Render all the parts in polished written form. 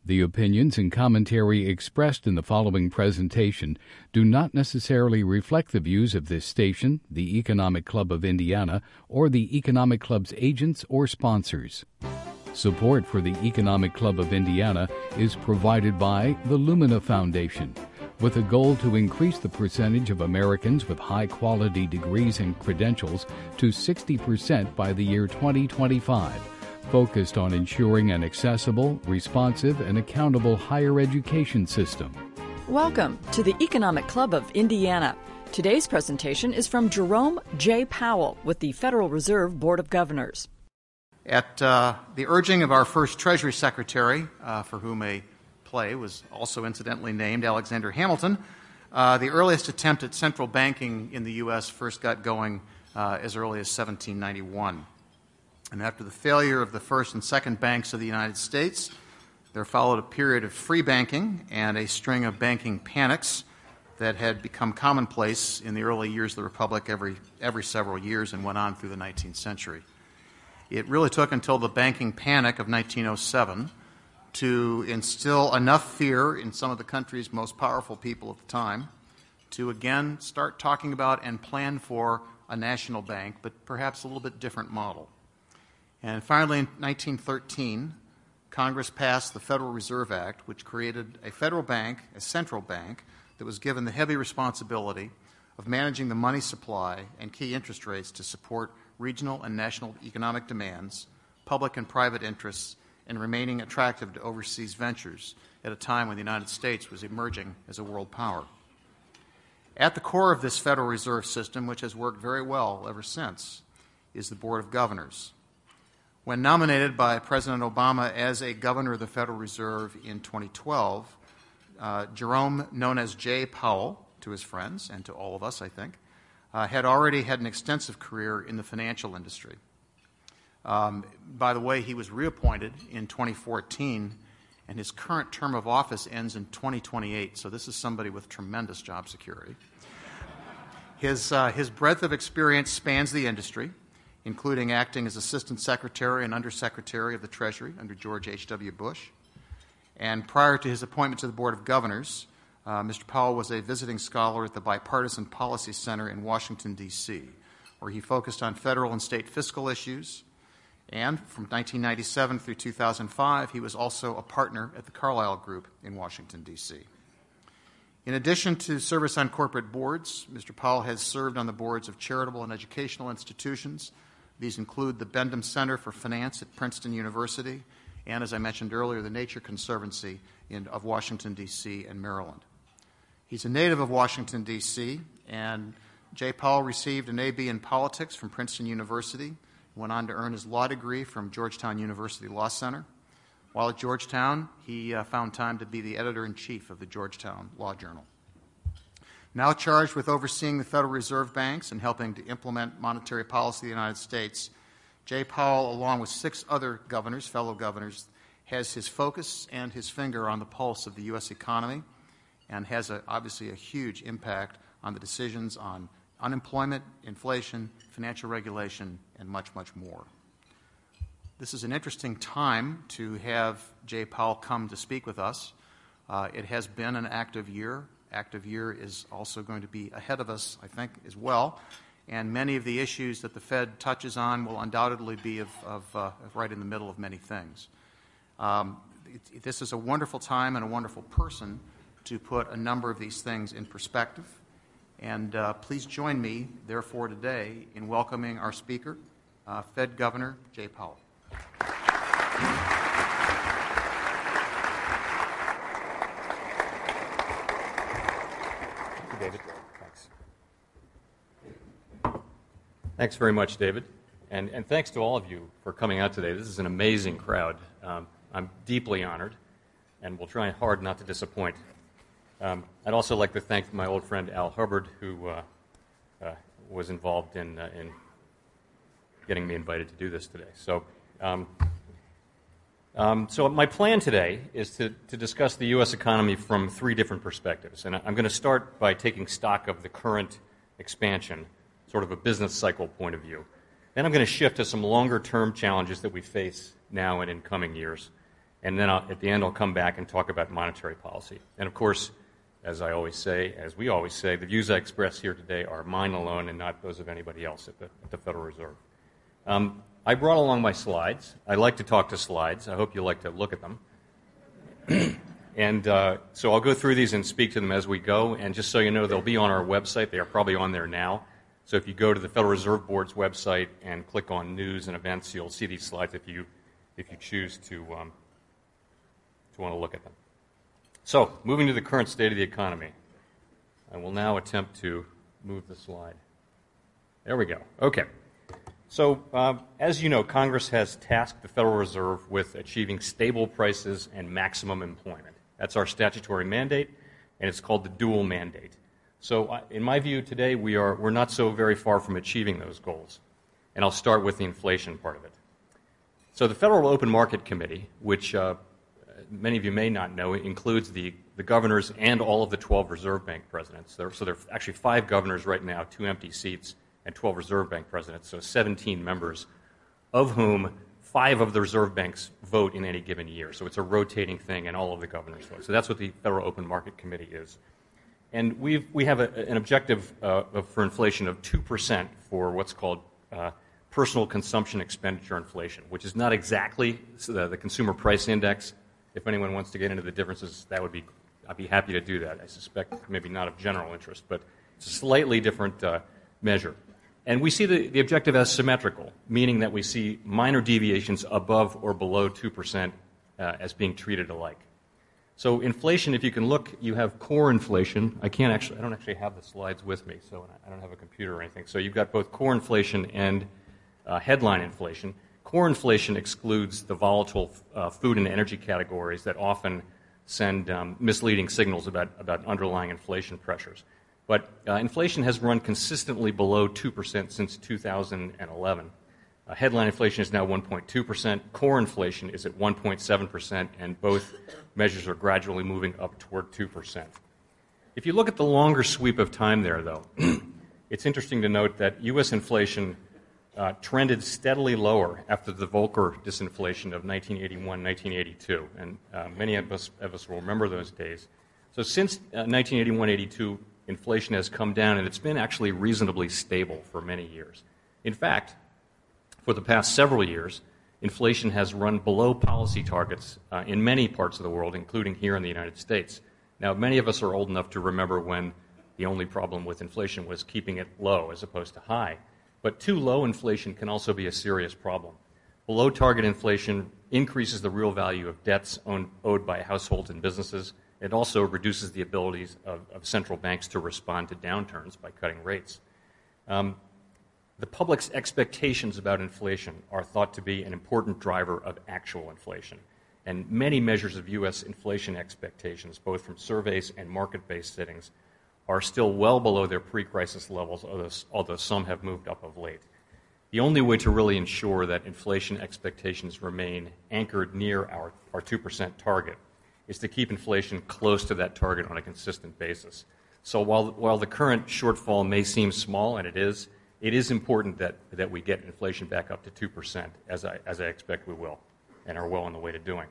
The opinions and commentary expressed in the following presentation do not necessarily reflect the views of this station, the Economic Club of Indiana, or the Economic Club's agents or sponsors. Support for the Economic Club of Indiana is provided by the Lumina Foundation, with a goal to increase the percentage of Americans with high-quality degrees and credentials to 60% by the year 2025. Focused on ensuring an accessible, responsive, and accountable higher education system. Welcome to the Economic Club of Indiana. Today's presentation is from Jerome J. Powell with the Federal Reserve Board of Governors. At the urging of our first Treasury Secretary, for whom a play was also incidentally named, Alexander Hamilton, the earliest attempt at central banking in the U.S. first got going as early as 1791. And after the failure of the first and second banks of the United States, there followed a period of free banking and a string of banking panics that had become commonplace in the early years of the Republic every several years and went on through the 19th century. It really took until the banking panic of 1907 to instill enough fear in some of the country's most powerful people at the time to again start talking about and plan for a national bank, but perhaps a little bit different model. And finally, in 1913, Congress passed the Federal Reserve Act, which created a federal bank, a central bank, that was given the heavy responsibility of managing the money supply and key interest rates to support regional and national economic demands, public and private interests, and remaining attractive to overseas ventures at a time when the United States was emerging as a world power. At the core of this Federal Reserve System, which has worked very well ever since, is the Board of Governors. When nominated by President Obama as a governor of the Federal Reserve in 2012, Jerome, known as Jay Powell to his friends and to all of us, I think, had already had an extensive career in the financial industry. By the way, he was reappointed in 2014, and his current term of office ends in 2028, so this is somebody with tremendous job security. His breadth of experience spans the industry, including acting as Assistant Secretary and Undersecretary of the Treasury under George H.W. Bush. And prior to his appointment to the Board of Governors, Mr. Powell was a visiting scholar at the Bipartisan Policy Center in Washington, D.C., where he focused on federal and state fiscal issues. And from 1997 through 2005, he was also a partner at the Carlyle Group in Washington, D.C. In addition to service on corporate boards, Mr. Powell has served on the boards of charitable and educational institutions. These include the Bendham Center for Finance at Princeton University and, as I mentioned earlier, the Nature Conservancy of Washington, D.C. and Maryland. He's a native of Washington, D.C., and Jay Powell received an A.B. in politics from Princeton University, went on to earn his law degree from Georgetown University Law Center. While at Georgetown, he found time to be the editor-in-chief of the Georgetown Law Journal. Now charged with overseeing the Federal Reserve banks and helping to implement monetary policy of the United States, Jay Powell, along with 6 other governors, fellow governors, has his focus and his finger on the pulse of the U.S. economy and has obviously a huge impact on the decisions on unemployment, inflation, financial regulation, and much, much more. This is an interesting time to have Jay Powell come to speak with us. It has been an active year. Active year is also going to be ahead of us, I think, as well. And many of the issues that the Fed touches on will undoubtedly be right in the middle of many things. This is a wonderful time and a wonderful person to put a number of these things in perspective. And please join me, therefore, today in welcoming our speaker, Fed Governor Jay Powell. David. Thanks. Thanks very much, David. And thanks to all of you for coming out today. This is an amazing crowd. I'm deeply honored, and will try hard not to disappoint. I'd also like to thank my old friend Al Hubbard, who was involved in getting me invited to do this today. So my plan today is to discuss the U.S. economy from 3 different perspectives. And I'm going to start by taking stock of the current expansion, sort of a business cycle point of view. Then I'm going to shift to some longer-term challenges that we face now and in coming years. And then at the end I'll come back and talk about monetary policy. And of course, as we always say, the views I express here today are mine alone and not those of anybody else at the Federal Reserve. I brought along my slides. I like to talk to slides. I hope you like to look at them. And so I'll go through these and speak to them as we go. And just so you know, they'll be on our website. They are probably on there now. So if you go to the Federal Reserve Board's website and click on News and Events, you'll see these slides if you choose to want to look at them. So, moving to the current state of the economy. I will now attempt to move the slide. There we go. Okay. So, as you know, Congress has tasked the Federal Reserve with achieving stable prices and maximum employment. That's our statutory mandate, and it's called the dual mandate. So, in my view today, we're not so very far from achieving those goals. And I'll start with the inflation part of it. So, the Federal Open Market Committee, which many of you may not know, includes the governors and all of the 12 Reserve Bank presidents. So there are actually 5 governors right now, 2 empty seats, and 12 Reserve Bank presidents, so 17 members, of whom 5 of the Reserve Banks vote in any given year. So it's a rotating thing, and all of the governors vote. So that's what the Federal Open Market Committee is. And we have an objective for inflation of 2% for what's called personal consumption expenditure inflation, which is not exactly the consumer price index. If anyone wants to get into the differences, I'd be happy to do that. I suspect maybe not of general interest, but it's a slightly different measure. And we see the objective as symmetrical, meaning that we see minor deviations above or below 2% as being treated alike. So inflation, if you can look, you have core inflation. I don't actually have the slides with me, so I don't have a computer or anything. So you've got both core inflation and headline inflation. Core inflation excludes the volatile food and energy categories that often send misleading signals about underlying inflation pressures. But inflation has run consistently below 2% since 2011. Headline inflation is now 1.2%. Core inflation is at 1.7%, and both measures are gradually moving up toward 2%. If you look at the longer sweep of time there, though, it's interesting to note that U.S. inflation trended steadily lower after the Volcker disinflation of 1981-1982, and many of us will remember those days. So since 1981-82, inflation has come down, and it's been actually reasonably stable for many years. In fact, for the past several years, inflation has run below policy targets in many parts of the world, including here in the United States. Now, many of us are old enough to remember when the only problem with inflation was keeping it low as opposed to high. But too low inflation can also be a serious problem. Below target inflation increases the real value of debts owed by households and businesses. It also reduces the abilities of central banks to respond to downturns by cutting rates. The public's expectations about inflation are thought to be an important driver of actual inflation. And many measures of U.S. inflation expectations, both from surveys and market-based sittings, are still well below their pre-crisis levels, although some have moved up of late. The only way to really ensure that inflation expectations remain anchored near our 2% target is to keep inflation close to that target on a consistent basis. So while the current shortfall may seem small, and it is important that we get inflation back up to 2%, as I expect we will, and are well on the way to doing.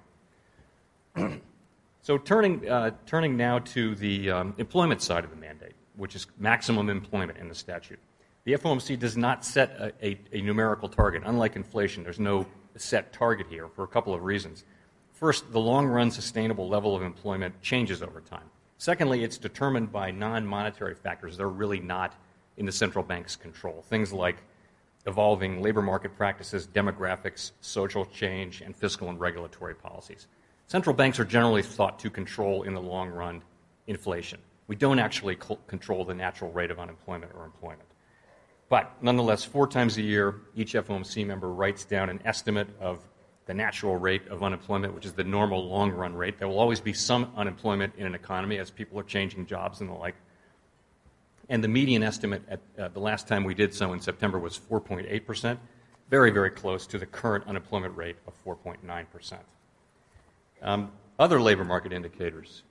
So turning now to the employment side of the mandate, which is maximum employment in the statute. The FOMC does not set a numerical target. Unlike inflation, there's no set target here for a couple of reasons. First, the long-run sustainable level of employment changes over time. Secondly, it's determined by non-monetary factors that are really not in the central bank's control. Things like evolving labor market practices, demographics, social change, and fiscal and regulatory policies. Central banks are generally thought to control, in the long run, inflation. We don't actually control the natural rate of unemployment or employment. But nonetheless, 4 times a year, each FOMC member writes down an estimate of the natural rate of unemployment, which is the normal long-run rate. There will always be some unemployment in an economy as people are changing jobs and the like. And the median estimate at the last time we did so in September was 4.8%, very, very close to the current unemployment rate of 4.9%. Other labor market indicators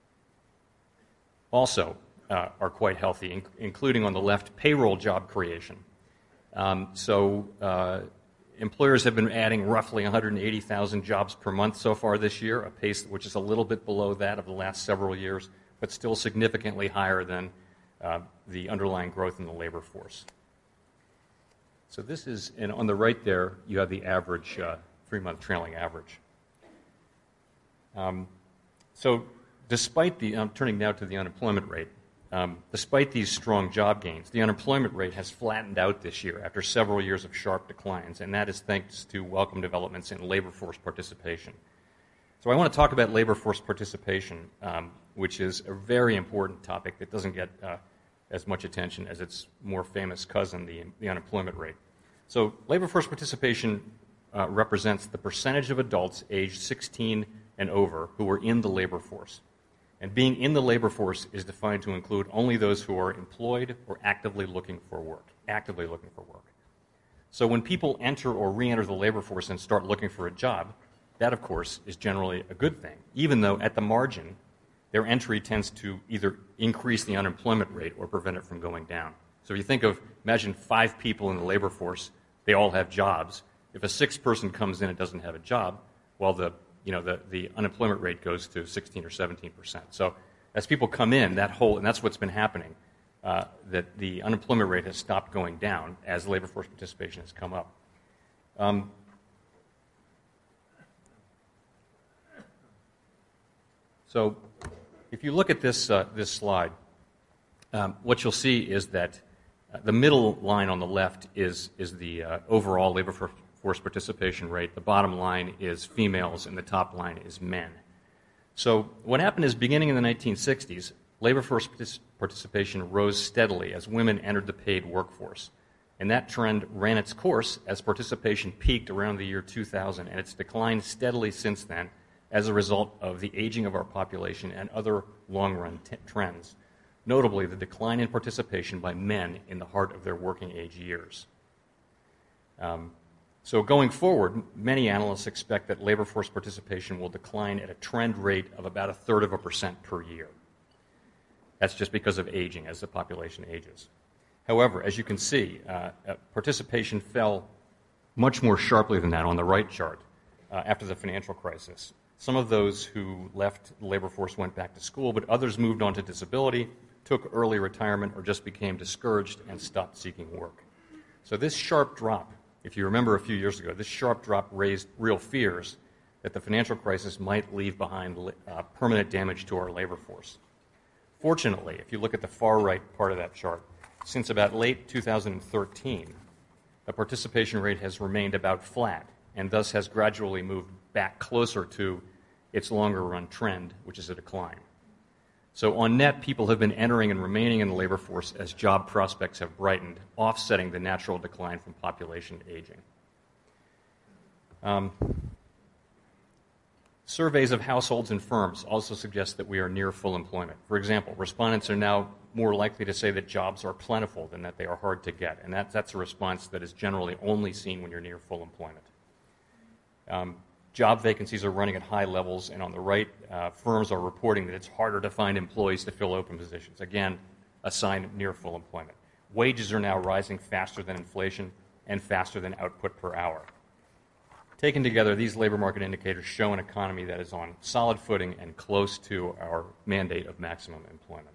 also are quite healthy, including on the left, payroll job creation. employers have been adding roughly 180,000 jobs per month so far this year, a pace which is a little bit below that of the last several years, but still significantly higher than the underlying growth in the labor force. So this is, and on the right there, you have the average, 3-month trailing average. So despite the, turning now to the unemployment rate, despite these strong job gains, the unemployment rate has flattened out this year after several years of sharp declines, and that is thanks to welcome developments in labor force participation. So I want to talk about labor force participation, which is a very important topic that doesn't get as much attention as its more famous cousin, the unemployment rate. So labor force participation represents the percentage of adults aged 16 and over who are in the labor force. And being in the labor force is defined to include only those who are employed or actively looking for work. So when people enter or re-enter the labor force and start looking for a job, that, of course, is generally a good thing, even though at the margin, their entry tends to either increase the unemployment rate or prevent it from going down. So if you think of, imagine 5 people in the labor force, they all have jobs. If a 6th person comes in and doesn't have a job, well, the unemployment rate goes to 16 or 17%. So as people come in, and that's what's been happening, that the unemployment rate has stopped going down as labor force participation has come up. So if you look at this slide, what you'll see is that the middle line on the left is the overall labor force participation rate. The bottom line is females, and the top line is men. So what happened is, beginning in the 1960s, labor force participation rose steadily as women entered the paid workforce. And that trend ran its course as participation peaked around the year 2000, and it's declined steadily since then as a result of the aging of our population and other long-run trends, notably the decline in participation by men in the heart of their working age years. So going forward, many analysts expect that labor force participation will decline at a trend rate of about 1/3% per year. That's just because of aging, as the population ages. However, as you can see, participation fell much more sharply than that on the right chart after the financial crisis. Some of those who left the labor force went back to school, but others moved on to disability, took early retirement, or just became discouraged and stopped seeking work. So this sharp drop, if you remember a few years ago, this sharp drop raised real fears that the financial crisis might leave behind permanent damage to our labor force. Fortunately, if you look at the far right part of that chart, since about late 2013, the participation rate has remained about flat and thus has gradually moved back closer to its longer-run trend, which is a decline. So on net, people have been entering and remaining in the labor force as job prospects have brightened, offsetting the natural decline from population aging. Surveys of households and firms also suggest that we are near full employment. For example, respondents are now more likely to say that jobs are plentiful than that they are hard to get, and that's a response that is generally only seen when you're near full employment. Job vacancies are running at high levels, and on the right, firms are reporting that it's harder to find employees to fill open positions. Again, a sign of near full employment. Wages are now rising faster than inflation and faster than output per hour. Taken together, these labor market indicators show an economy that is on solid footing and close to our mandate of maximum employment.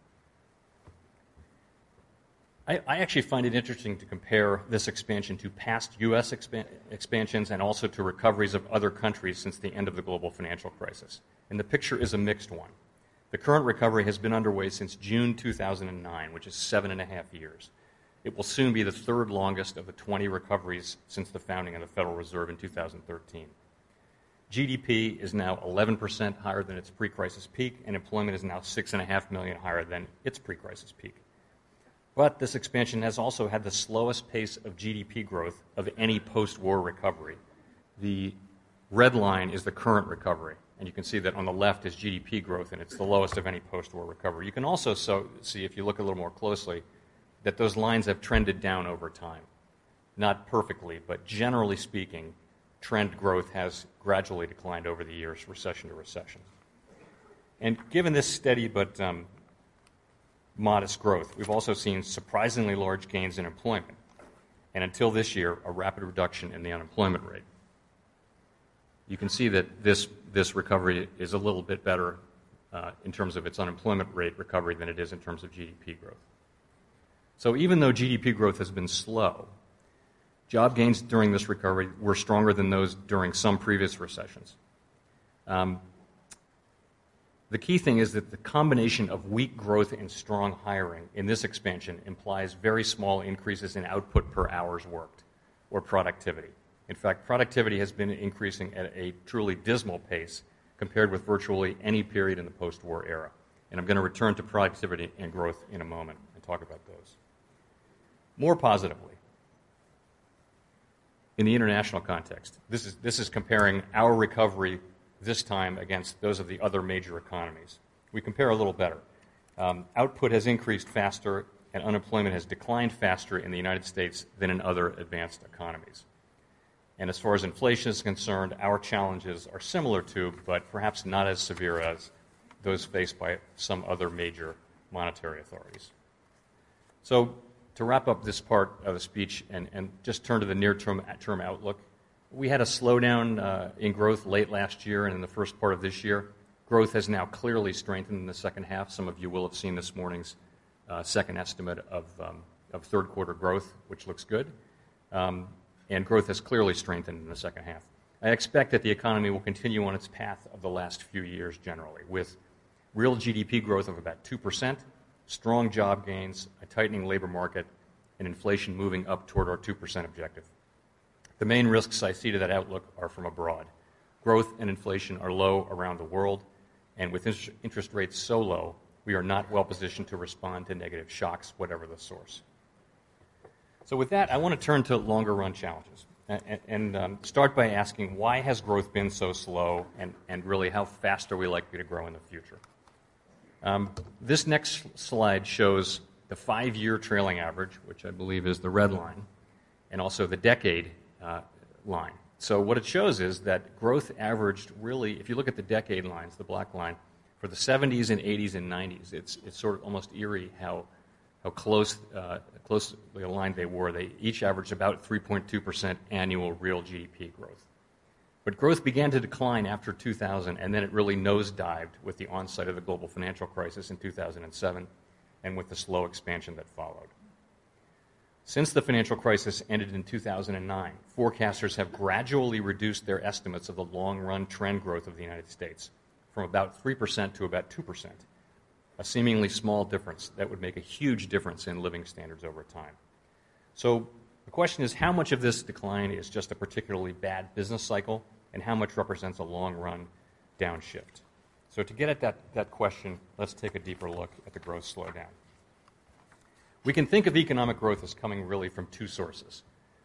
I actually find it interesting to compare this expansion to past U.S. expansions and also to recoveries of other countries since the end of the global financial crisis. And the picture is a mixed one. The current recovery has been underway since June 2009, which is 7.5 years. It will soon be the third longest of the 20 recoveries since the founding of the Federal Reserve in 2013. GDP is now 11% higher than its pre-crisis peak, and employment is now 6.5 million higher than its pre-crisis peak. But this expansion has also had the slowest pace of GDP growth of any post-war recovery. The red line is the current recovery, and you can see that on the left is GDP growth, and it's the lowest of any post-war recovery. You can also see, if you look a little more closely, that those lines have trended down over time. Not perfectly, but generally speaking, trend growth has gradually declined over the years, recession to recession. And given this steady but modest growth, we've also seen surprisingly large gains in employment. and until this year, a rapid reduction in the unemployment rate. You can see that this recovery is a little bit better in terms of its unemployment rate recovery than it is in terms of GDP growth. So even though GDP growth has been slow, job gains during this recovery were stronger than those during some previous recessions. The key thing is that the combination of weak growth and strong hiring in this expansion implies very small increases in output per hours worked, or productivity. In fact, productivity has been increasing at a truly dismal pace compared with virtually any period in the post-war era. And I'm going to return to productivity and growth in a moment and talk about those. More positively, in the international context, this is comparing our recovery this time against those of the other major economies. We compare a little better. Output has increased faster and unemployment has declined faster in the United States than in other advanced economies. And as far as inflation is concerned, our challenges are similar to, but perhaps not as severe as, those faced by some other major monetary authorities. So to wrap up this part of the speech and just turn to the near-term outlook, we had a slowdown in growth late last year and in the first part of this year. Growth has now clearly strengthened in the second half. Some of you will have seen this morning's second estimate of third quarter growth, which looks good. And growth has clearly strengthened in the second half. I expect that the economy will continue on its path of the last few years generally, with real GDP growth of about 2%, strong job gains, a tightening labor market, and inflation moving up toward our 2% objective. The main risks I see to that outlook are from abroad. Growth and inflation are low around the world, and with interest rates so low, we are not well positioned to respond to negative shocks, whatever the source. So with that, I want to turn to longer-run challenges and start by asking, why has growth been so slow, and really how fast are we likely to grow in the future? This next slide shows the 5-year trailing average, which I believe is the red line, and also the decade line. So what it shows is that growth averaged really, if you look at the decade lines, the black line, for the 70s and 80s and 90s, it's sort of almost eerie how closely aligned they were. They each averaged about 3.2% annual real GDP growth. But growth began to decline after 2000, and then it really nosedived with the onset of the global financial crisis in 2007 and with the slow expansion that followed. Since the financial crisis ended in 2009, forecasters have gradually reduced their estimates of the long-run trend growth of the United States from about 3% to about 2%, a seemingly small difference that would make a huge difference in living standards over time. So the question is, how much of this decline is just a particularly bad business cycle, and how much represents a long-run downshift? So to get at that question, let's take a deeper look at the growth slowdown. We can think of economic growth as coming really from two sources.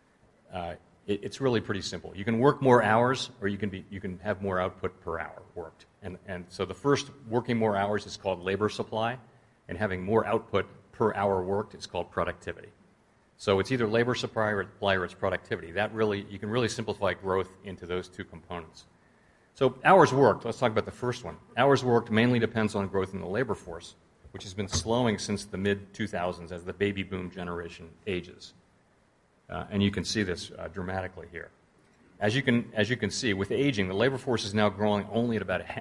It's really pretty simple. You can work more hours, or you can have more output per hour worked. And so the first, working more hours, is called labor supply, and having more output per hour worked is called productivity. So it's either labor supply or it's productivity. You can really simplify growth into those two components. So hours worked, let's talk about the first one. Hours worked mainly depends on growth in the labor force, which has been slowing since the mid-2000s as the baby boom generation ages. And you can see this dramatically here. As you can see, with aging, the labor force is now growing only at about about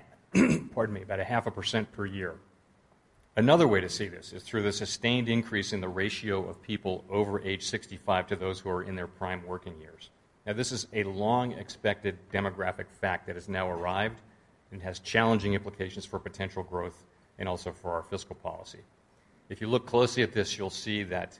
0.5% per year. Another way to see this is through the sustained increase in the ratio of people over age 65 to those who are in their prime working years. Now, this is a long-expected demographic fact that has now arrived and has challenging implications for potential growth and also for our fiscal policy. If you look closely at this, you'll see that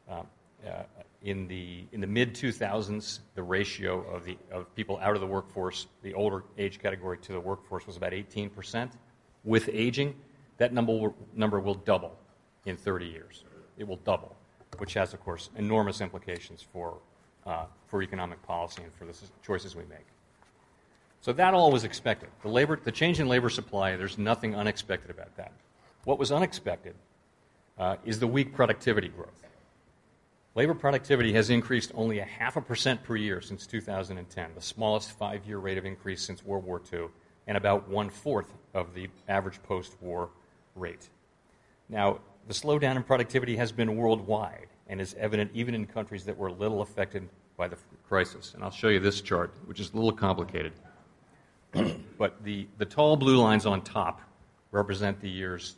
in the mid-2000s, the ratio of people out of the workforce, the older age category, to the workforce was about 18%. With aging, that number will double in 30 years. It will double, which has, of course, enormous implications for economic policy and for the choices we make. So that all was expected. The change in labor supply, there's nothing unexpected about that. What was unexpected is the weak productivity growth. Labor productivity has increased only 0.5% per year since 2010, the smallest 5-year rate of increase since World War II, and about 1/4 of the average post-war rate. Now, the slowdown in productivity has been worldwide, and is evident even in countries that were little affected by the crisis. And I'll show you this chart, which is a little complicated. But the tall blue lines on top represent the years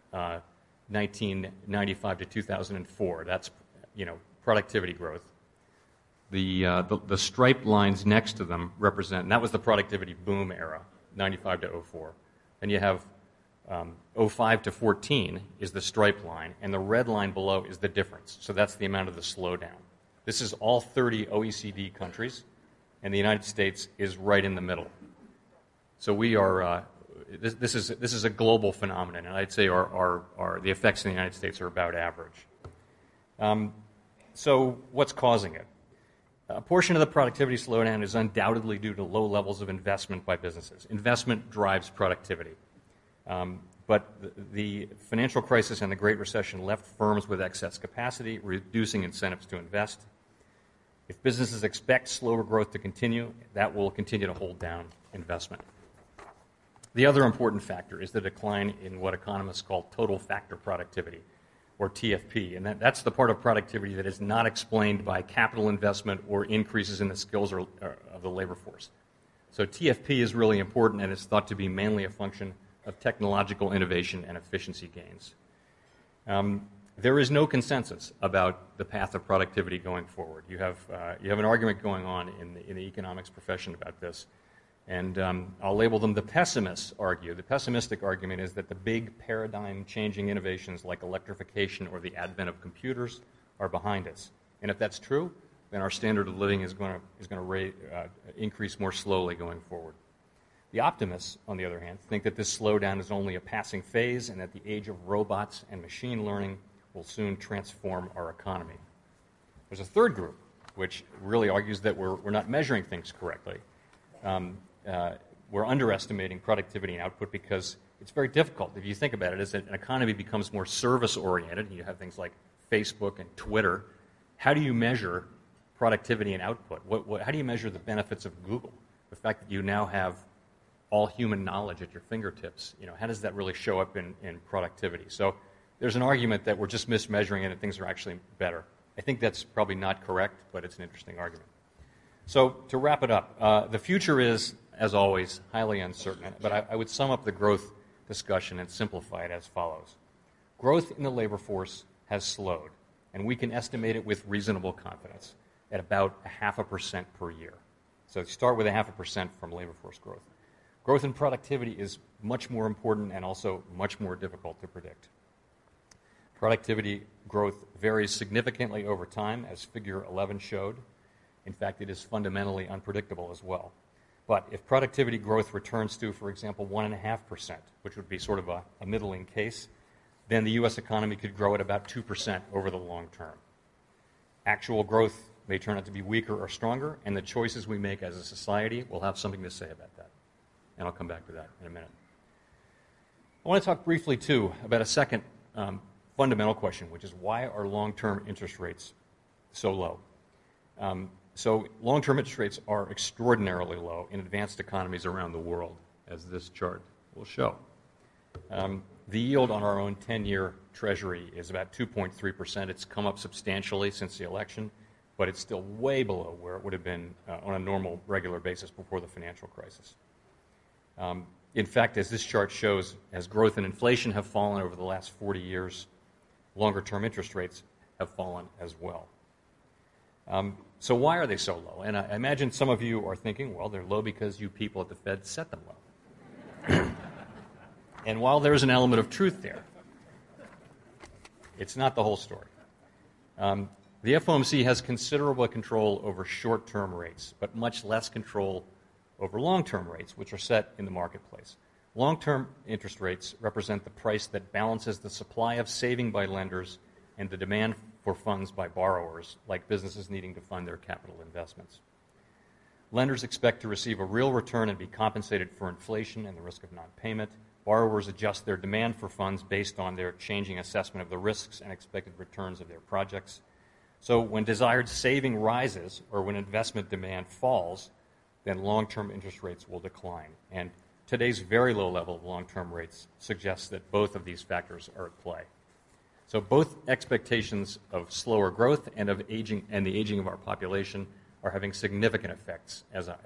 1995 to 2004. That's, productivity growth. The striped lines next to them represent, and that was the productivity boom era, 95 to 04. Then you have 05 to 14 is the striped line, and the red line below is the difference. So that's the amount of the slowdown. This is all 30 OECD countries, and the United States is right in the middle. So we are. This is a global phenomenon, and I'd say the effects in the United States are about average. So what's causing it? A portion of the productivity slowdown is undoubtedly due to low levels of investment by businesses. Investment drives productivity. But the financial crisis and the Great Recession left firms with excess capacity, reducing incentives to invest. If businesses expect slower growth to continue, that will continue to hold down investment. The other important factor is the decline in what economists call total factor productivity, or TFP, and that's the part of productivity that is not explained by capital investment or increases in the skills of the labor force. So TFP is really important, and it's thought to be mainly a function of technological innovation and efficiency gains. There is no consensus about the path of productivity going forward. You have an argument going on in the economics profession about this. And I'll label them the pessimists argue. The pessimistic argument is that the big paradigm-changing innovations like electrification or the advent of computers are behind us. And if that's true, then our standard of living is going to increase more slowly going forward. The optimists, on the other hand, think that this slowdown is only a passing phase and that the age of robots and machine learning will soon transform our economy. There's a third group, which really argues that we're not measuring things correctly. We're underestimating productivity and output because it's very difficult. If you think about it, as an economy becomes more service-oriented, and you have things like Facebook and Twitter, how do you measure productivity and output? How do you measure the benefits of Google? The fact that you now have all human knowledge at your fingertips, how does that really show up in productivity? So there's an argument that we're just mismeasuring it and things are actually better. I think that's probably not correct, but it's an interesting argument. So to wrap it up, the future is, as always, highly uncertain, but I would sum up the growth discussion and simplify it as follows. Growth in the labor force has slowed, and we can estimate it with reasonable confidence at about 0.5% per year. So start with 0.5% from labor force growth. Growth in productivity is much more important and also much more difficult to predict. Productivity growth varies significantly over time, as Figure 11 showed. In fact, it is fundamentally unpredictable as well. But if productivity growth returns to, for example, 1.5%, which would be sort of a middling case, then the U.S. economy could grow at about 2% over the long term. Actual growth may turn out to be weaker or stronger, and the choices we make as a society will have something to say about that. And I'll come back to that in a minute. I want to talk briefly, too, about a second fundamental question, which is why are long-term interest rates so low? So long-term interest rates are extraordinarily low in advanced economies around the world, as this chart will show. The yield on our own 10-year Treasury is about 2.3%. It's come up substantially since the election, but it's still way below where it would have been on a normal, regular basis before the financial crisis. In fact, as this chart shows, as growth and inflation have fallen over the last 40 years, longer-term interest rates have fallen as well. So why are they so low? And I imagine some of you are thinking, well, they're low because you people at the Fed set them low. And while there's an element of truth there, it's not the whole story. The FOMC has considerable control over short-term rates, but much less control over long-term rates, which are set in the marketplace. Long-term interest rates represent the price that balances the supply of saving by lenders and the demand for funds by borrowers, like businesses needing to fund their capital investments. Lenders expect to receive a real return and be compensated for inflation and the risk of non-payment. Borrowers adjust their demand for funds based on their changing assessment of the risks and expected returns of their projects. So when desired saving rises or when investment demand falls, then long-term interest rates will decline. And today's very low level of long-term rates suggests that both of these factors are at play. So both expectations of slower growth and of aging and the aging of our population are having significant effects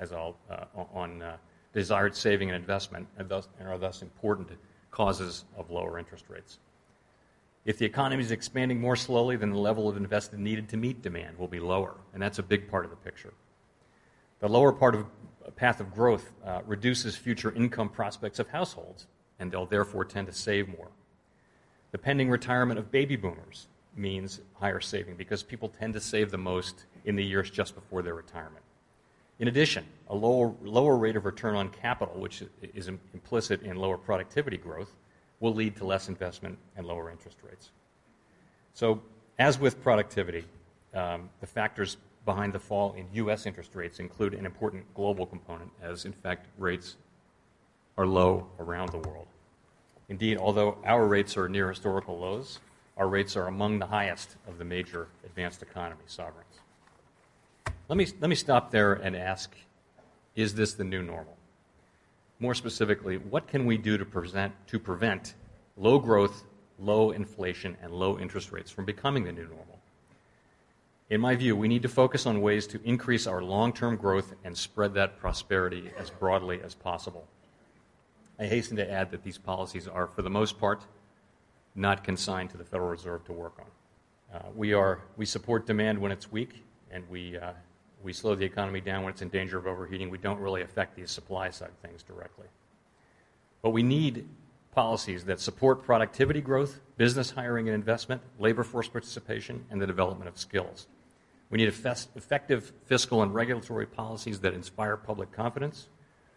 on desired saving and investment, and are thus important causes of lower interest rates. If the economy is expanding more slowly, then the level of investment needed to meet demand will be lower, and that's a big part of the picture. The lower part of path of growth reduces future income prospects of households, and they'll therefore tend to save more. The pending retirement of baby boomers means higher saving because people tend to save the most in the years just before their retirement. In addition, a lower rate of return on capital, which is implicit in lower productivity growth, will lead to less investment and lower interest rates. So, as with productivity, the factors behind the fall in U.S. interest rates include an important global component, as in fact rates are low around the world. Indeed, although our rates are near historical lows, our rates are among the highest of the major advanced economy sovereigns. Let me stop there and ask, is this the new normal? More specifically, what can we do to prevent low growth, low inflation, and low interest rates from becoming the new normal? In my view, we need to focus on ways to increase our long-term growth and spread that prosperity as broadly as possible. I hasten to add that these policies are, for the most part, not consigned to the Federal Reserve to work on. We support demand when it's weak, and we slow the economy down when it's in danger of overheating. We don't really affect the supply side of things directly. But we need policies that support productivity growth, business hiring and investment, labor force participation, and the development of skills. We need effective fiscal and regulatory policies that inspire public confidence.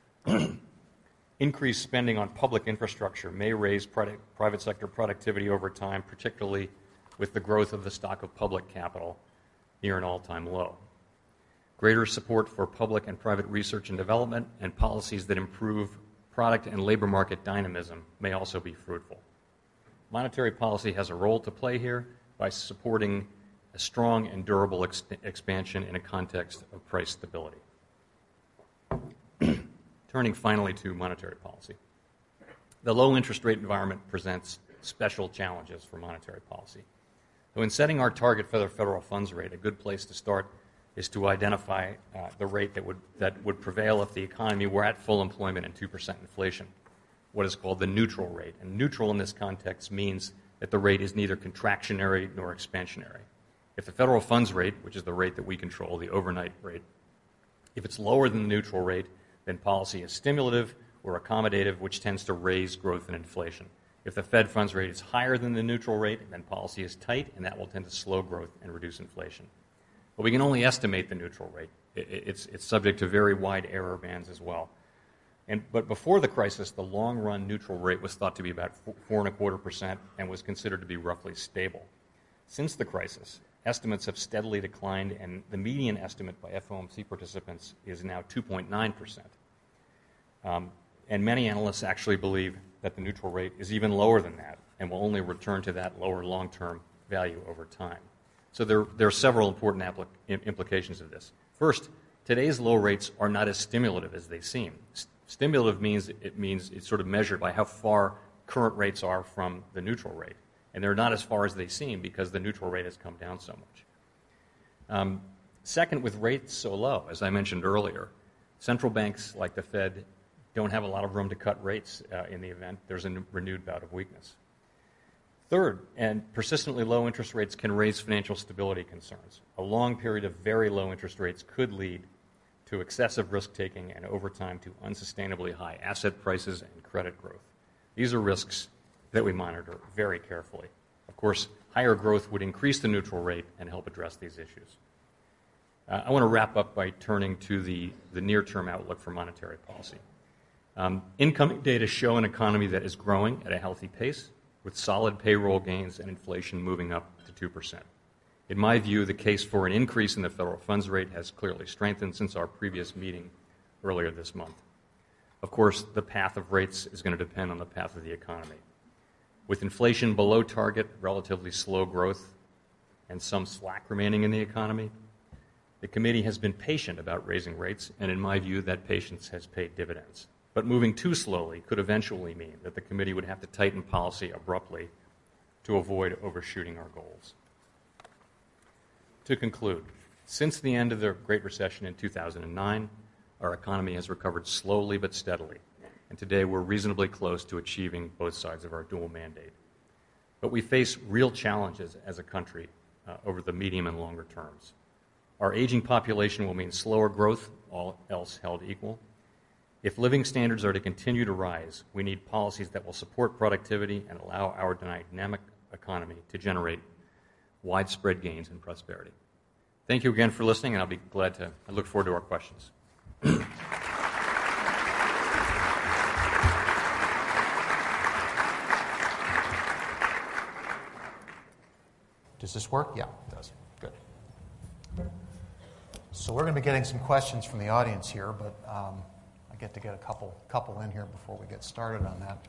Increased spending on public infrastructure may raise private sector productivity over time, particularly with the growth of the stock of public capital near an all-time low. Greater support for public and private research and development and policies that improve product and labor market dynamism may also be fruitful. Monetary policy has a role to play here by supporting a strong and durable expansion in a context of price stability. Turning finally to monetary policy. The low interest rate environment presents special challenges for monetary policy. So in setting our target for the federal funds rate, a good place to start is to identify the rate that would prevail if the economy were at full employment and 2% inflation, what is called the neutral rate. And neutral in this context means that the rate is neither contractionary nor expansionary. If the federal funds rate, which is the rate that we control, the overnight rate, if it's lower than the neutral rate, then policy is stimulative or accommodative, which tends to raise growth and inflation. If the Fed funds rate is higher than the neutral rate, then policy is tight, and that will tend to slow growth and reduce inflation. But we can only estimate the neutral rate. It's subject to very wide error bands as well. But before the crisis, the long-run neutral rate was thought to be about 4.25% and was considered to be roughly stable. Since the crisis, estimates have steadily declined, and the median estimate by FOMC participants is now 2.9%. And many analysts actually believe that the neutral rate is even lower than that and will only return to that lower long-term value over time. So there are several important implications of this. First, today's low rates are not as stimulative as they seem. Stimulative means it's sort of measured by how far current rates are from the neutral rate. And they're not as far as they seem because the neutral rate has come down so much. Second, with rates so low, as I mentioned earlier, central banks like the Fed don't have a lot of room to cut rates in the event there's a renewed bout of weakness. Third, and persistently low interest rates can raise financial stability concerns. A long period of very low interest rates could lead to excessive risk-taking and, over time, to unsustainably high asset prices and credit growth. These are risks that we monitor very carefully. Of course, higher growth would increase the neutral rate and help address these issues. I want to wrap up by turning to the near-term outlook for monetary policy. Incoming data show an economy that is growing at a healthy pace, with solid payroll gains and inflation moving up to 2%. In my view, the case for an increase in the federal funds rate has clearly strengthened since our previous meeting earlier this month. Of course, the path of rates is going to depend on the path of the economy. With inflation below target, relatively slow growth, and some slack remaining in the economy, the committee has been patient about raising rates, and in my view, that patience has paid dividends. But moving too slowly could eventually mean that the committee would have to tighten policy abruptly to avoid overshooting our goals. To conclude, since the end of the Great Recession in 2009, our economy has recovered slowly but steadily, and today we're reasonably close to achieving both sides of our dual mandate. But we face real challenges as a country over the medium and longer terms. Our aging population will mean slower growth, all else held equal. If living standards are to continue to rise, we need policies that will support productivity and allow our dynamic economy to generate widespread gains and prosperity. Thank you again for listening, and I look forward to our questions. Does this work? Yeah, it does. Good. So we're going to be getting some questions from the audience here, but I get to get a couple in here before we get started on that.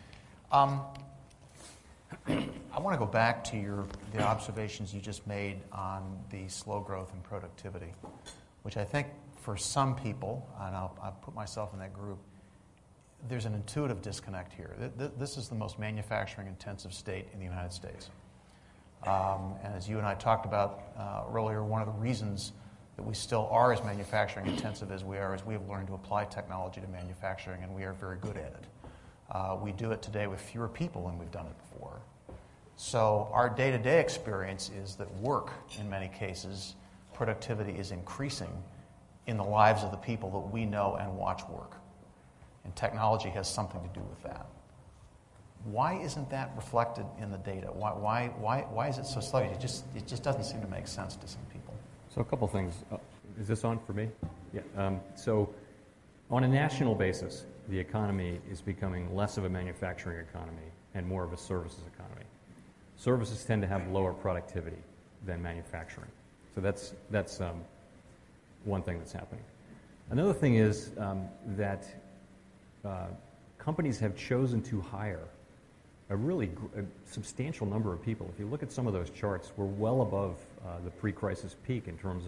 I want to go back to the observations you just made on the slow growth and productivity, which I think for some people, and I'll put myself in that group, there's an intuitive disconnect here. This is the most manufacturing-intensive state in the United States. And as you and I talked about earlier, one of the reasons that we still are as manufacturing intensive as we are is we have learned to apply technology to manufacturing, and we are very good at it. We do it today with fewer people than we've done it before. So our day-to-day experience is that work, in many cases, productivity is increasing in the lives of the people that we know and watch work. And technology has something to do with that. Why isn't that reflected in the data? Why is it so slow? It just doesn't seem to make sense to some people. So a couple things. Is this on for me? Yeah. So on a national basis, the economy is becoming less of a manufacturing economy and more of a services economy. Services tend to have lower productivity than manufacturing. So that's one thing that's happening. Another thing is that companies have chosen to hire a substantial number of people. If you look at some of those charts, we're well above the pre-crisis peak in terms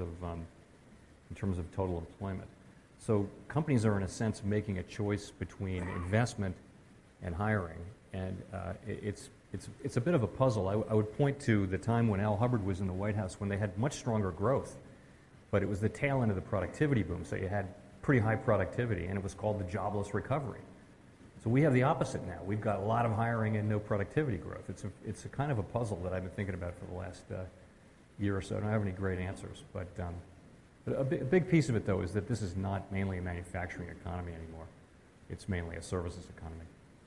of total employment. So companies are, in a sense, making a choice between investment and hiring, and it's a bit of a puzzle. I would point to the time when Al Hubbard was in the White House when they had much stronger growth, but it was the tail end of the productivity boom, so you had pretty high productivity, and it was called the jobless recovery. So we have the opposite now. We've got a lot of hiring and no productivity growth. It's a kind of a puzzle that I've been thinking about for the last year or so. I don't have any great answers, but a big piece of it, though, is that this is not mainly a manufacturing economy anymore. It's mainly a services economy.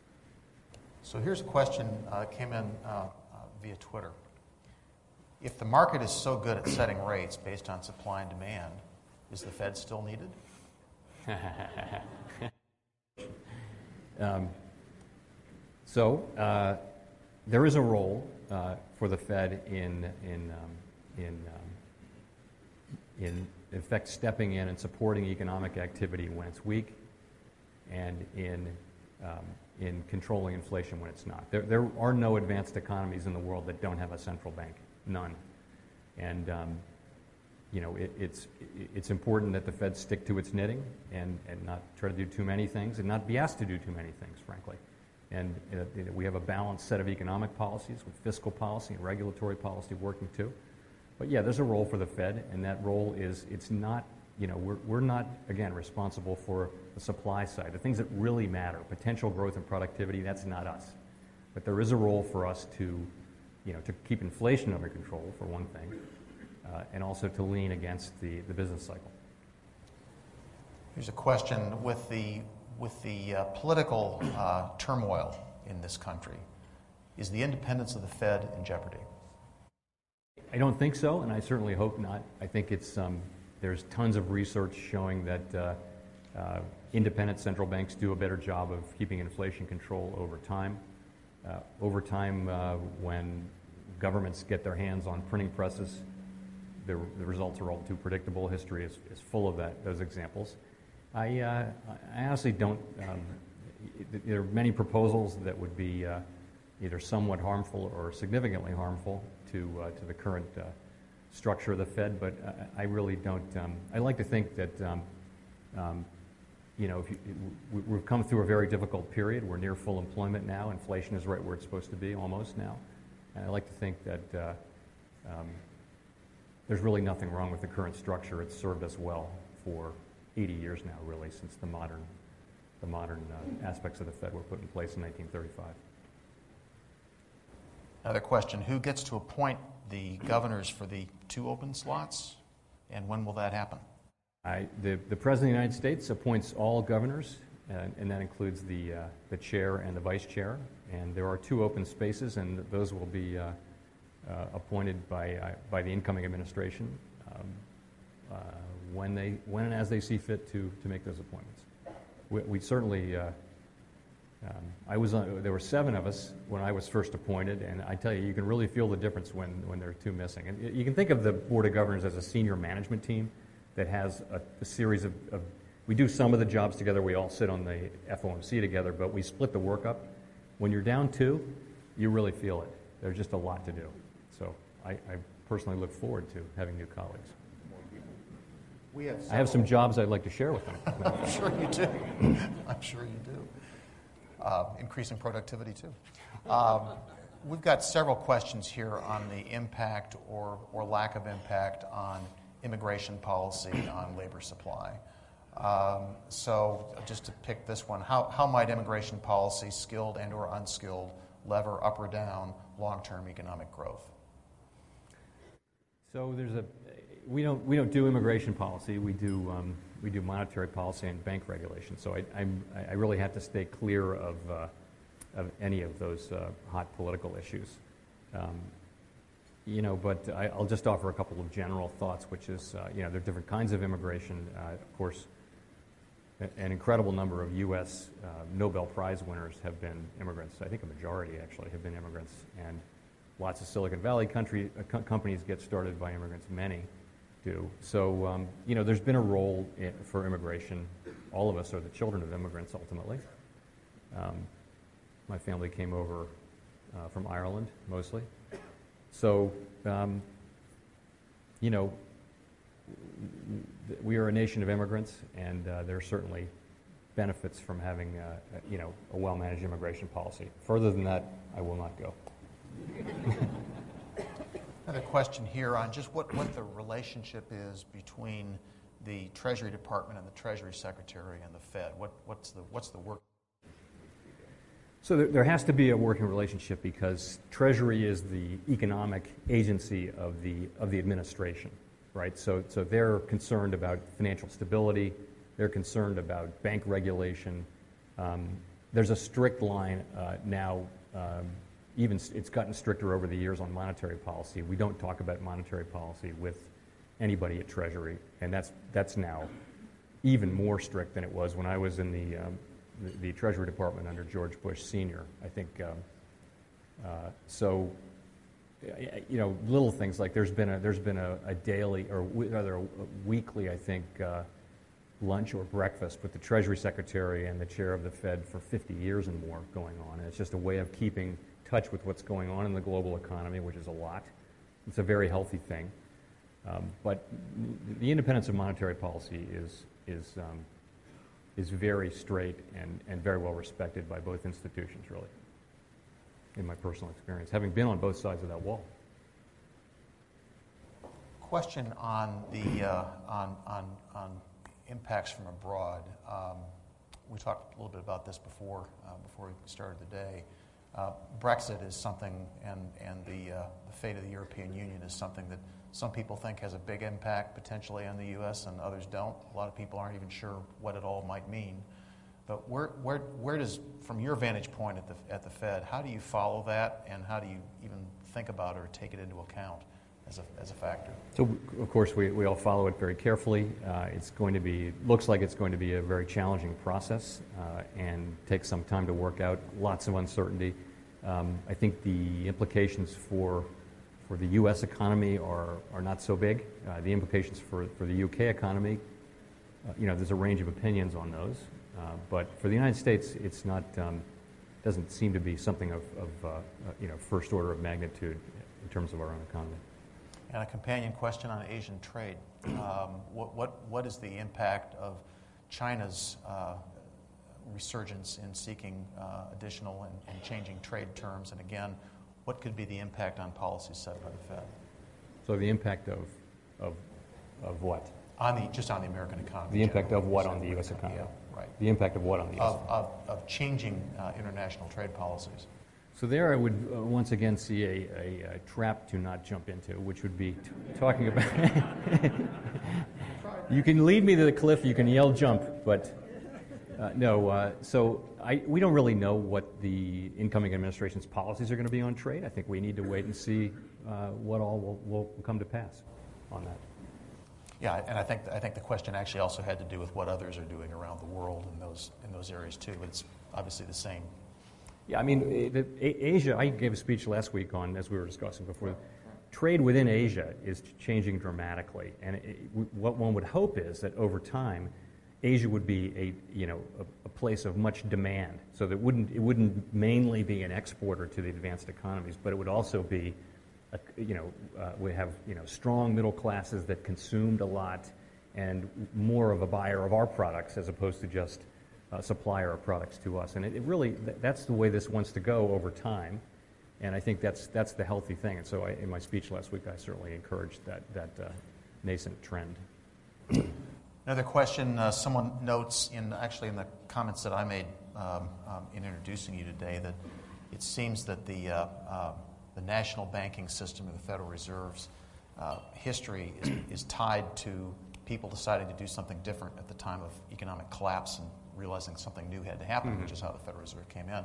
So here's a question that came in via Twitter. If the market is so good at setting rates based on supply and demand, is the Fed still needed? There is a role for the Fed in effect stepping in and supporting economic activity when it's weak, and in controlling inflation when it's not. There are no advanced economies in the world that don't have a central bank, none. And it's important that the Fed stick to its knitting and not try to do too many things and not be asked to do too many things, frankly. And we have a balanced set of economic policies with fiscal policy and regulatory policy working too. But yeah, there's a role for the Fed, and that role is, it's not, we're not, again, responsible for the supply side. The things that really matter, potential growth and productivity, that's not us. But there is a role for us to keep inflation under control, for one thing, and also to lean against the business cycle. Here's a question. With the political turmoil in this country, is the independence of the Fed in jeopardy? I don't think so, and I certainly hope not. I think there's tons of research showing that independent central banks do a better job of keeping inflation control over time. When governments get their hands on printing presses, the results are all too predictable. History is full of those examples. I honestly don't. There are many proposals that would be either somewhat harmful or significantly harmful to the current structure of the Fed, but I really don't. I like to think that we've come through a very difficult period. We're near full employment now. Inflation is right where it's supposed to be, almost now. And I like to think that there's really nothing wrong with the current structure. It's served us well for 80 years now, really, since the modern aspects of the Fed were put in place in 1935. Another question, who gets to appoint the governors for the 2 open slots, and when will that happen? The President of the United States appoints all governors, and that includes the chair and the vice chair. And there are 2 open spaces, and those will be appointed by the incoming administration when and as they see fit to make those appointments. We certainly. There were 7 of us when I was first appointed, and I tell you, you can really feel the difference when there are 2 missing. And you can think of the Board of Governors as a senior management team that has a series of we do some of the jobs together. We all sit on the FOMC together, but we split the work up. When you're down 2, you really feel it. There's just a lot to do. So I personally look forward to having new colleagues. I have some jobs I'd like to share with them. I'm sure you do. I'm sure you do. Increasing productivity, too. We've got several questions here on the impact or lack of impact on immigration policy on labor supply. So just to pick this one, how might immigration policy, skilled and or unskilled, lever up or down long-term economic growth? So we don't do immigration policy. We do monetary policy and bank regulation. So I really have to stay clear of any of those hot political issues. But I'll just offer a couple of general thoughts, which is, there are different kinds of immigration. Of course, an incredible number of U.S. Nobel Prize winners have been immigrants. I think a majority, actually, have been immigrants. And lots of Silicon Valley companies get started by immigrants, many do. So, there's been a role for immigration. All of us are the children of immigrants, ultimately. My family came over from Ireland, mostly. So, we are a nation of immigrants, and there are certainly benefits from having, a well-managed immigration policy. Further than that, I will not go. Another question here on just what the relationship is between the Treasury Department and the Treasury Secretary and the Fed. What's the work? So there has to be a working relationship because Treasury is the economic agency of the administration, right? So they're concerned about financial stability. They're concerned about bank regulation. There's a strict line now. Even it's gotten stricter over the years on monetary policy. We don't talk about monetary policy with anybody at Treasury, and that's now even more strict than it was when I was in the Treasury Department under George Bush Sr. I think little things like there's been a daily or rather a weekly, I think, lunch or breakfast with the Treasury Secretary and the chair of the Fed for 50 years and more going on. And it's just a way of keeping touch with what's going on in the global economy, which is a lot. It's a very healthy thing. But the independence of monetary policy is very straight and very well respected by both institutions, really, in my personal experience, having been on both sides of that wall. Question on the on impacts from abroad. We talked a little bit about this before we started the day. Brexit is something, and the fate of the European Union is something that some people think has a big impact potentially on the U.S. and others don't. A lot of people aren't even sure what it all might mean. But where does, from your vantage point at the Fed, how do you follow that, and how do you even think about or take it into account as a factor? So, of course, we all follow it very carefully. Looks like it's going to be a very challenging process and take some time to work out. Lots of uncertainty. I think the implications for the U.S. economy are not so big. The implications for the U.K. economy, there's a range of opinions on those. But for the United States, it's not doesn't seem to be something of first order of magnitude in terms of our own economy. And a companion question on Asian trade. What is the impact of China's resurgence in seeking additional and changing trade terms? And again, what could be the impact on policies set by the Fed? So the impact of what? Just on the American economy. The impact of what on the U.S. economy? Yeah, right. The impact of what on the U.S. economy? Of changing international trade policies. So there I would once again see a trap to not jump into, which would be talking about... You can lead me to the cliff, you can yell jump, but no. So we don't really know what the incoming administration's policies are going to be on trade. I think we need to wait and see what all will come to pass on that. Yeah, and I think the question actually also had to do with what others are doing around the world in those areas too. It's obviously the same. Yeah, I mean, Asia, I gave a speech last week on, as we were discussing before, trade within Asia is changing dramatically. And what one would hope is that over time, Asia would be a place of much demand. So that it wouldn't mainly be an exporter to the advanced economies, but it would also be, we have strong middle classes that consumed a lot and more of a buyer of our products as opposed to just supplier of products to us. And it really, that's the way this wants to go over time. And I think that's the healthy thing. And so in my speech last week, I certainly encouraged that nascent trend. Another question, someone notes in the comments that I made in introducing you today that it seems that the national banking system of the Federal Reserve's history is tied to people deciding to do something different at the time of economic collapse and realizing something new had to happen, which is how the Federal Reserve came in.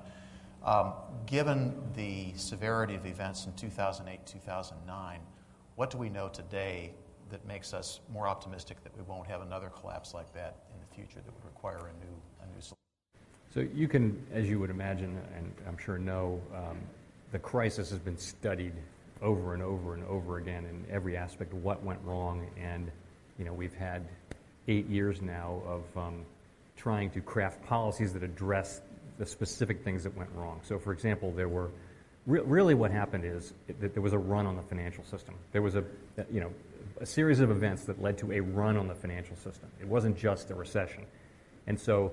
Given the severity of events in 2008, 2009, what do we know today that makes us more optimistic that we won't have another collapse like that in the future that would require a new solution? So you can, as you would imagine, and I'm sure know, the crisis has been studied over and over and over again in every aspect of what went wrong, and we've had 8 years now of trying to craft policies that address the specific things that went wrong. So, for example, there were really what happened is that there was a run on the financial system. There was a series of events that led to a run on the financial system. It wasn't just a recession, and so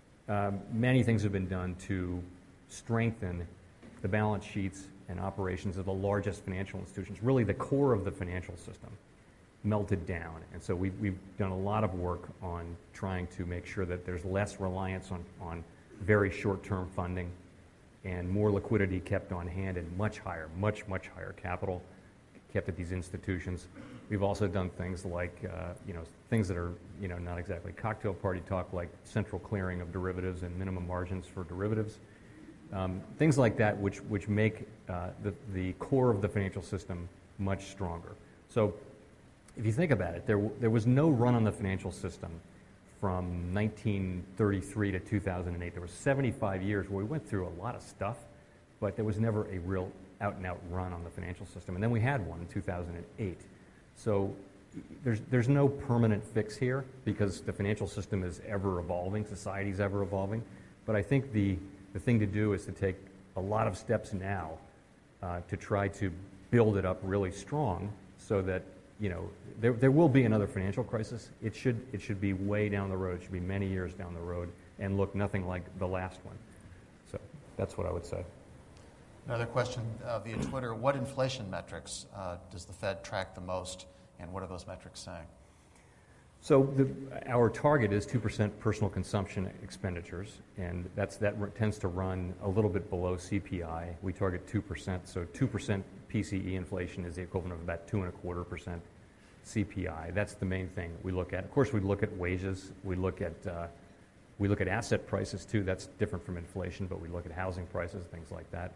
many things have been done to strengthen the balance sheets and operations of the largest financial institutions. Really, the core of the financial system melted down, and so we've done a lot of work on trying to make sure that there's less reliance on very short-term funding and more liquidity kept on hand and much higher capital kept at these institutions. We've also done things like things that are not exactly cocktail party talk, like central clearing of derivatives and minimum margins for derivatives. Things like that which make the core of the financial system much stronger. So if you think about it, there was no run on the financial system from 1933 to 2008. There were 75 years where we went through a lot of stuff, but there was never a real out-and-out run on the financial system. And then we had one in 2008. So there's no permanent fix here because the financial system is ever evolving, society's ever evolving. But I think the thing to do is to take a lot of steps now to try to build it up really strong so that there will be another financial crisis. It should be way down the road. It should be many years down the road and look nothing like the last one. So that's what I would say. Another question via Twitter. What inflation metrics does the Fed track the most, and what are those metrics saying? So our target is 2% personal consumption expenditures, and that tends to run a little bit below CPI. We target 2%, so 2% PCE inflation is the equivalent of about 2.25% CPI. That's the main thing we look at. Of course, we look at wages. We look at asset prices too. That's different from inflation, but we look at housing prices, things like that.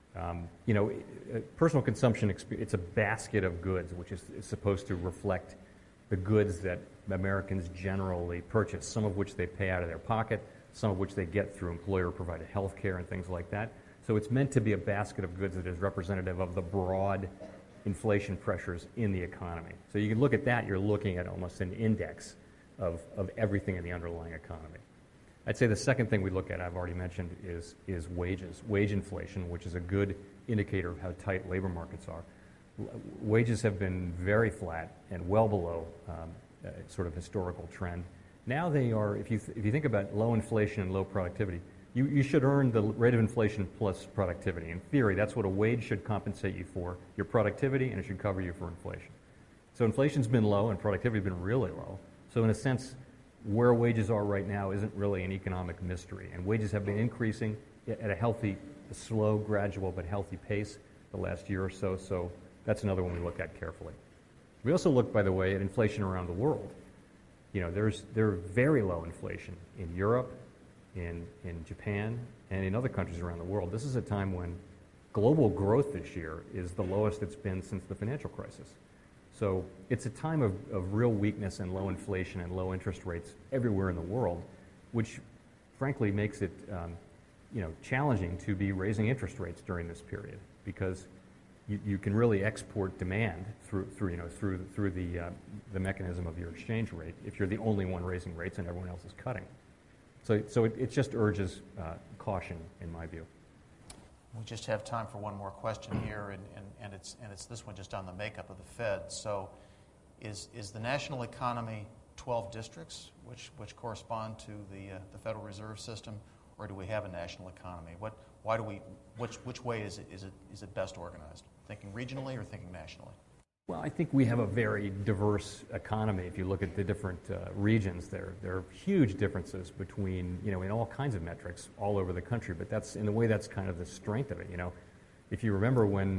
Personal consumption, it's a basket of goods, which is supposed to reflect the goods that Americans generally purchase, some of which they pay out of their pocket, some of which they get through employer-provided health care and things like that. So it's meant to be a basket of goods that is representative of the broad inflation pressures in the economy. So you can look at that, you're looking at almost an index of everything in the underlying economy. I'd say the second thing we look at, I've already mentioned, is wages, wage inflation, which is a good indicator of how tight labor markets are. Wages have been very flat and well below sort of historical trend. Now they are, if you think about low inflation and low productivity, You should earn the rate of inflation plus productivity. In theory, that's what a wage should compensate you for, your productivity, and it should cover you for inflation. So inflation's been low and productivity's been really low. So in a sense, where wages are right now isn't really an economic mystery. And wages have been increasing at a healthy, slow, gradual, but healthy pace the last year or so. So that's another one we look at carefully. We also look, by the way, at inflation around the world. There's very low inflation in Europe, in Japan, and in other countries around the world. This is a time when global growth this year is the lowest it's been since the financial crisis. So it's a time of real weakness and low inflation and low interest rates everywhere in the world, which frankly makes it challenging to be raising interest rates during this period, because you can really export demand through the mechanism of your exchange rate if you're the only one raising rates and everyone else is cutting. So it just urges caution, in my view. We just have time for one more question here, and it's this one just on the makeup of the Fed. So is the national economy 12 districts, which correspond to the Federal Reserve System, or do we have a national economy? Which way is it best organized? Thinking regionally or thinking nationally? Well, I think we have a very diverse economy. If you look at the different regions, there are huge differences between, in all kinds of metrics all over the country. But that's, in a way, that's kind of the strength of it. If you remember when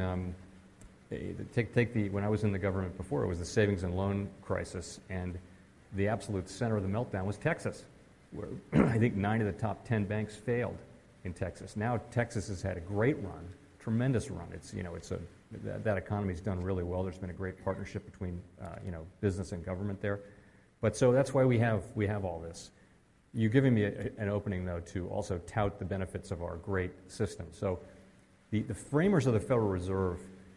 when I was in the government before, it was the savings and loan crisis, and the absolute center of the meltdown was Texas, where I think 9 of the top 10 banks failed in Texas. Now Texas has had a great run, tremendous run. That economy's done really well. There's been a great partnership between business and government there. But so that's why we have all this. You're giving me an opening, though, to also tout the benefits of our great system. So the framers of the Federal Reserve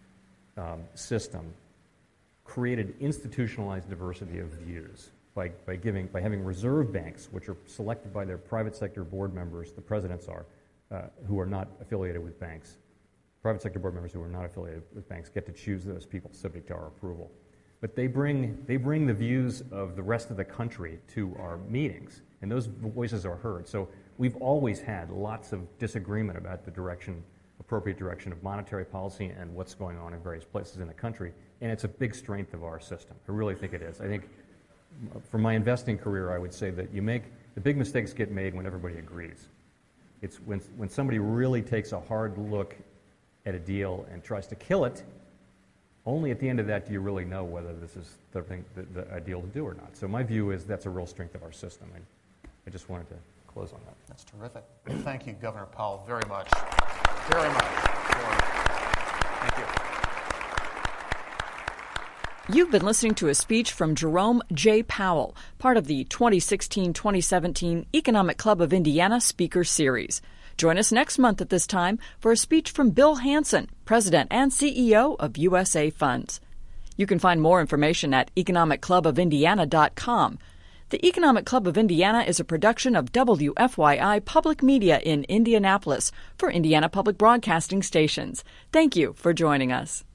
system created institutionalized diversity of views by having reserve banks, which are selected by their private sector board members, the presidents are, who are not affiliated with banks. Private sector board members who are not affiliated with banks get to choose those people subject to our approval. But they bring the views of the rest of the country to our meetings, and those voices are heard. So we've always had lots of disagreement about the appropriate direction of monetary policy and what's going on in various places in the country, and it's a big strength of our system. I really think it is. I think from my investing career, I would say that the big mistakes get made when everybody agrees. It's when somebody really takes a hard look at a deal and tries to kill it. Only at the end of that do you really know whether this is the deal to do or not. So my view is that's a real strength of our system. I just wanted to close on that. That's terrific. Thank you, Governor Powell, very much. Very much. Thank you. You've been listening to a speech from Jerome J. Powell, part of the 2016-2017 Economic Club of Indiana Speaker Series. Join us next month at this time for a speech from Bill Hanson, President and CEO of USA Funds. You can find more information at economicclubofindiana.com. The Economic Club of Indiana is a production of WFYI Public Media in Indianapolis for Indiana Public Broadcasting Stations. Thank you for joining us.